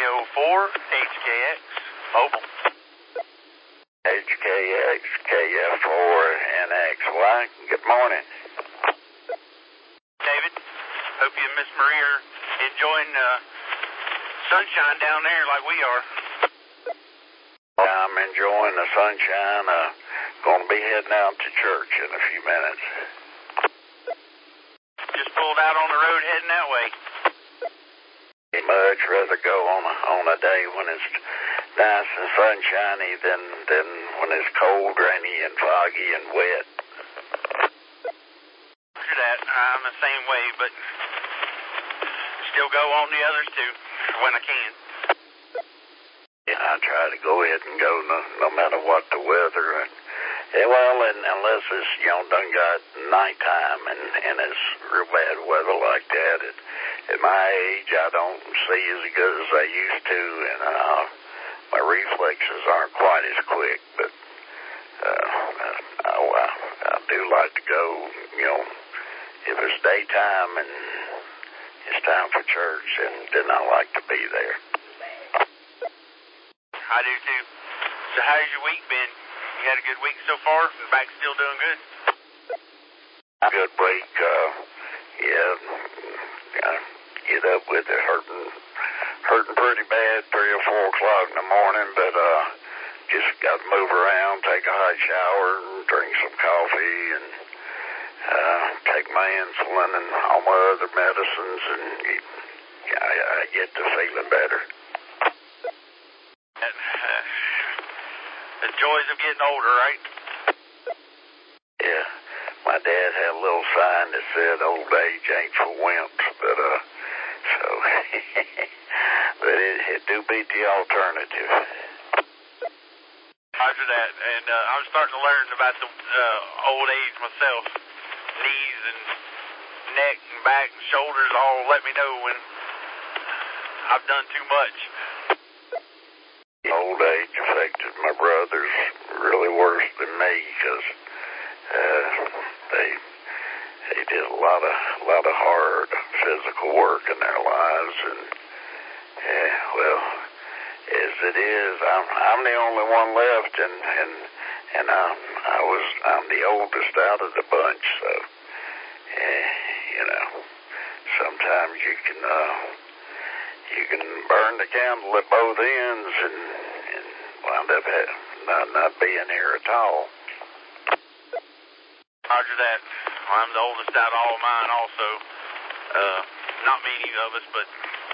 KO4 HKX Mobile. HKX KF4NXY. Good morning. David, hope you and Miss Marie are enjoying sunshine down there like we are. I'm enjoying the sunshine. Going to be heading out to church in a few minutes. Just pulled out on the road heading that way. I'd much rather go on a day when it's nice and sunshiny than when it's cold, rainy, and foggy and wet. After that, I'm the same way, but still go on the others too when I can. Yeah, I try to go ahead and go no matter what the weather. Unless it's, done got nighttime and it's real bad weather like that. At my age, I don't see as good as I used to, and my reflexes aren't quite as quick, but I do like to go, if it's daytime and it's time for church, then I like to be there. I do too. So how's your week been? You had a good week so far? The back's still doing good? Good week. Yeah. I get up with it hurting pretty bad, 3 or 4 o'clock in the morning, but just got to move around, take a hot shower, and drink some coffee, and take my insulin and all my other medicines, and I get to feeling better. The joys of getting older, right? Yeah. My dad had a little sign that said old age ain't for wimps, but but it do beat the alternative. After that, and I'm starting to learn about the old age myself. Knees and neck and back and shoulders all let me know when I've done too much. Old age affected my brothers really worse than me because they did a lot of hard physical work in their lives, and as it is, I'm the only one left, and I'm the oldest out of the bunch, so sometimes you can burn the candle at both ends and wind up not being here at all. Roger that. Well, I'm the oldest out of all mine also. Not many of us, but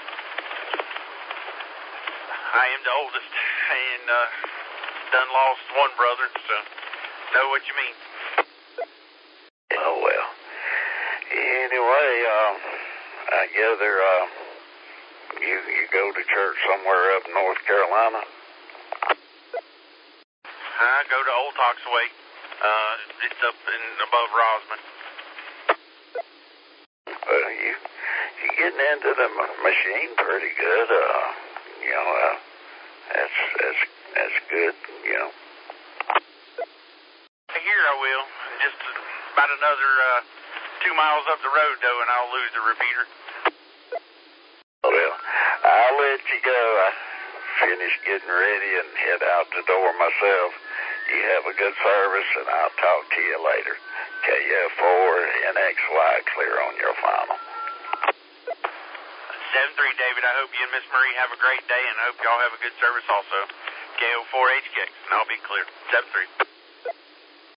I am the oldest and done lost one brother, so know what you mean. Oh, well. Anyway, I gather you go to church somewhere up in North Carolina? I go to Old Toxaway. It's up above Rosman. Well, you're getting into the machine pretty good. That's good, Here I will. Just about another 2 miles up the road, though, and I'll lose the repeater. Well, I'll let you go. I finished getting ready and head out the door myself. You have a good service, and I'll talk to you later. KF4NXY, clear on your final. 7-3, David. I hope you and Miss Marie have a great day, and I hope y'all have a good service also. KO4HKX, and I'll be clear. 7-3.